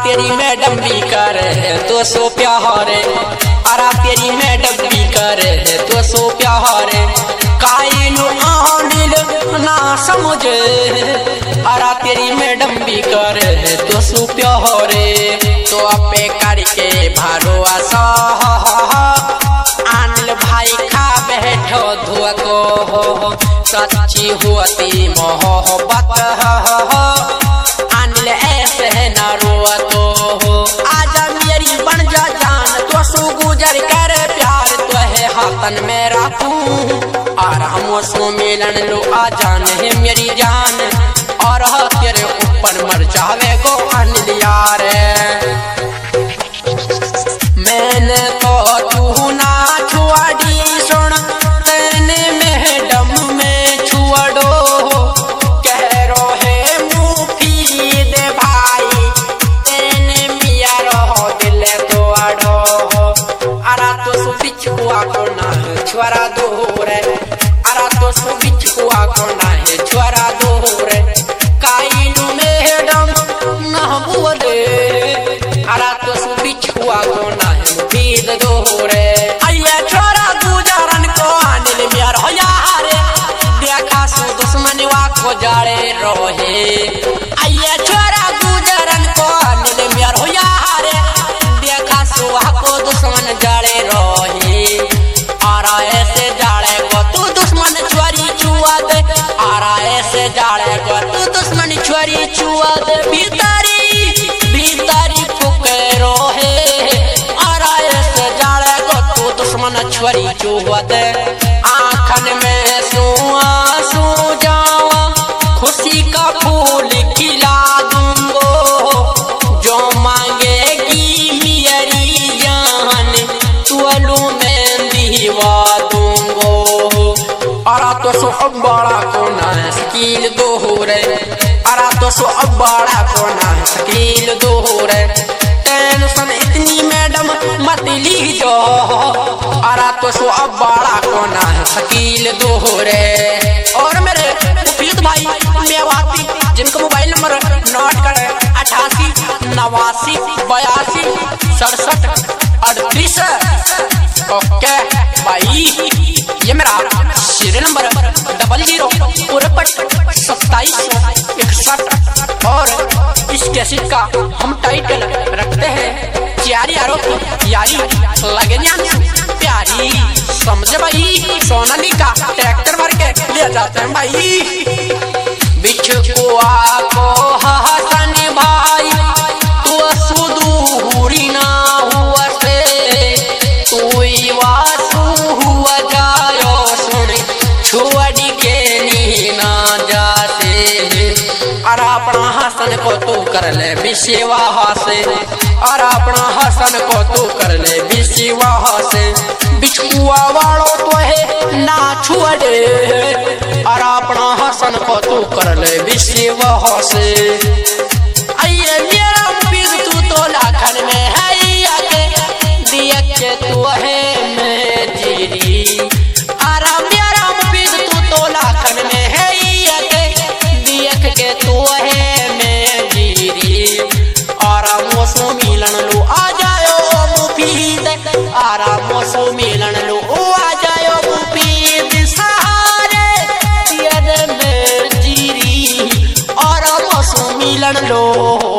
तेरी मैडम भी करे है 200 प्यारे, अरा तेरी मैडम भी करे है 200 प्यारे। काइनु आनिल ना समझे, अरा तेरी मैडम भी करे है 200 प्यारे। तो अपे करके भरोसा आनिल भाई खा बैठो धुआ को, सच्ची होती मोहब्बत आनिल ऐसे न रोआ तो। आजा मेरी बन जा जान 200 गुजर कर प्यार तो है हाथन में रखूं, और हम सो मिलन लो आ जान है मेरी जान, और तेरे ऊपर मर जावे को अनिल यार। मैंने तो तू ना छुआड़ी सुन तेने मैडम में छुआड़ो, कह रो है मुफीद भाई तेने मिया रहो दिल तो आड़ो। अरा तो सुबिच हुआ को ना है छुआरा दूर, अरा तो सुबिच हुआ को ना है छुआरा दूर। काइनु मैडम ना बोले, अरा तो सुबिच हुआ को ना है मुफीद दूर। अये छोरा गुजरन को अनिल मिया रहो यार, देखा सो दुश्मनवा को जाड़े रोहे। अये छोरा गुजरन को अनिल मिया रहो यार, देखा सो को दुश्मन जाड़े रोहे। आरा ऐसे जाड़े को तू दुश्मन छुरी छुआ दे, आरा ऐसे जाड़े को तू दुश्मन छुरी छुआ दे। भीतरी भीतरी फुकेरो है, आरा ऐसे जाड़े को तू दुश्मन छुरी छुआ दे। आँखन में आंसू जावा खुशी का फूल खिला दूंगो, जो मांगेगी मेरी जान तुअलू में दिवा दूंगो। अरा तो सो अब बड़ा को ना है शकील दोहरे, अरा तो सो अब बड़ा को ना है शकील दोहरे। टेंशन इतनी मैडम मत लीजो, अरा तो सो अब बड़ा को ना है शकील दोहरे। और मेरे मुफीद भाई मेवाती जिनका मोबाइल नंबर नोट करे 88 89 82 67 38। ओके भाई, ये मेरा सीरियल नंबर 00 और इस कैसेट का हम टाइटल रखते हैं चार यारों की यारी लगे प्यारी। समझे भाई, सोनाली का ट्रैक्टर भर के ले जाते हैं भाई। बिछुआ को हसन भाई तू सुदूरी ना हुआ से, तू वासु हुआ जायो सुन छुअड़ी के नी ना जाते। और अपना हसन को तू कर ले विश्वास से, और अपना हसन को तू कर ले विश्वास से। बिछुआ वालों तो है ना छुअड़े, और अपना हसन को तू कर ले विश्वास से। अये मेरा मुफीद तू तो लाखन में है आगे, दिया के तू है मैं जीरी। अरे मेरा मुफीद तू तो लाखन में है आगे, दिया के तू है मैं जीरी। आरामों से मिलन लो आ जाओ मुफीद, आरामों से मिलन लो आ जाओ मुफीद। सहारे दिया में जीरी, आरामों से मिलन लो।